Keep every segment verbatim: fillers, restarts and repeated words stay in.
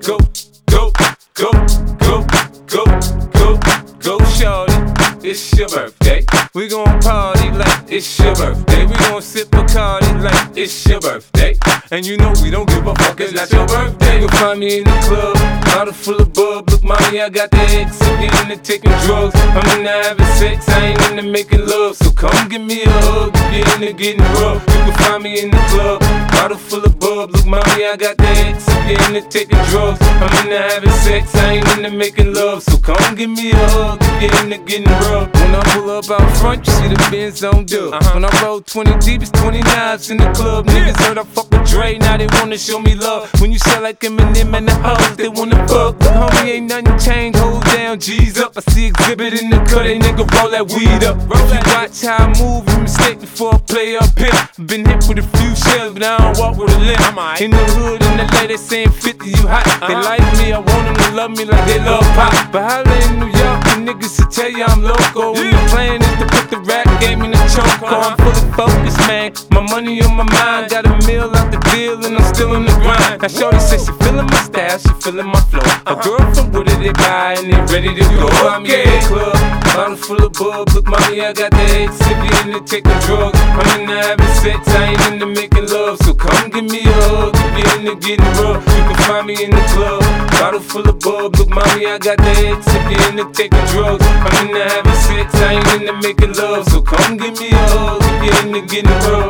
go, go, go, go, go, go, go, shorty. It's your birthday. We gon' party like it's your birthday. We gon' sip Bacardi like it's your birthday. And you know we don't give a fuck, it's not your birthday. You'll find me in the club, bottle full of bub. Look, mommy, I got the X. I'm getting to taking drugs. I'm into having sex, I ain't into making love. So come give me a hug, if you're into getting rough. You can find me in the club, bottle full of bub. Look, mommy, I got the X. I'm getting to taking drugs. I'm into having sex, I ain't into making love. So come give me a hug, if you're into getting rough. When I pull up out front, you see the Benz on dub. Uh-huh. When I roll twenty deep, it's twenty knives in the club. Niggas heard I fuck with Dre, now they wanna show me love. When you sell like Eminem and the hoes, they wanna fuck. But homie, ain't nothing changed, hold down, G's up. I see exhibit in the cut, they nigga roll that weed up. If you watch how I move, you mistake before I play up here. Been hit with a few shells, but I don't walk with a limp. In the hood, in the lady saying fifty, you hot. They like me, I want them to love me like they love pop. But holla in New York, the niggas to tell you I'm loco. When the plan is to put the rap game in the choke. I'm fully focused, man. My money on my mind. Got a meal out the deal and I'm still on the grind. Now shorty says she feeling my style, she feeling my flow. A girl from Wooded, they buy and they ready to go. I'm in the club, bottle full of bub. Look, mommy, I got the X. If you into taking drugs, I'm into having sex, I ain't into making love. So come give me a hug, if you into getting rough. You can find me in the club, bottle full of bub. Look, mommy, I got the X. If you into taking drugs, I'm into having sex, I ain't into making love. So come give me a hug, if you into getting rough.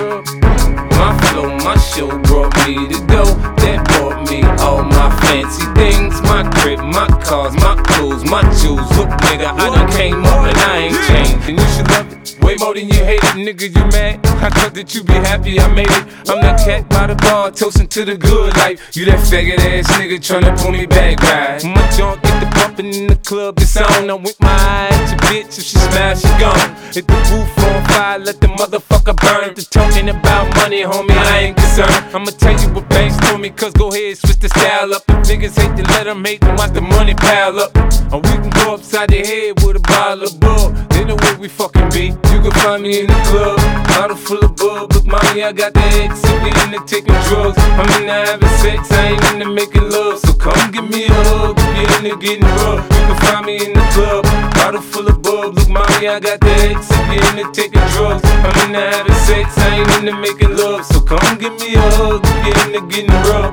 My flow, my show brought me to go. That brought me all my fancy things. My crib, my cars, my clothes, my jewels. Look, nigga, I done came up and I ain't changed. And you should love it way more than you hate it. Nigga, you mad? I thought that you be happy I made it. I'm that cat by the bar, toasting to the good life. You that faggot ass nigga tryna pull me back, right? My junk get the bumpin' in the club, it's on. I'm with my eye at your bitch, if she smash, she gone. Hit the roof on fire, let the motherfucker burn. The talking about money, homie, I ain't concerned. I'ma tell you what banks told me, cause go ahead, switch the style up. If niggas hate to let them hate, then watch the money pile up. Or we can go upside the head with a bottle of bub. They know where we fucking be. You can find me in the club, bottle full of bub. Look, mommy, I got the X. If you into taking drugs, I'm into having sex, I ain't into making love. So come give me a hug, if you into getting rough. You can find me in the club, bottle full of bub. Look, mommy, I got the X. If you into taking drugs, I'm into having sex, I ain't into making love. So come give me a hug, if you into getting rough.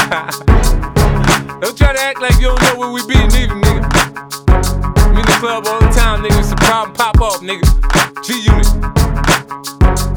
Don't try to act like you don't know where we be, neither, nigga. I'm in the club all the time, nigga. It's a problem, pop off, nigga. G-Unit.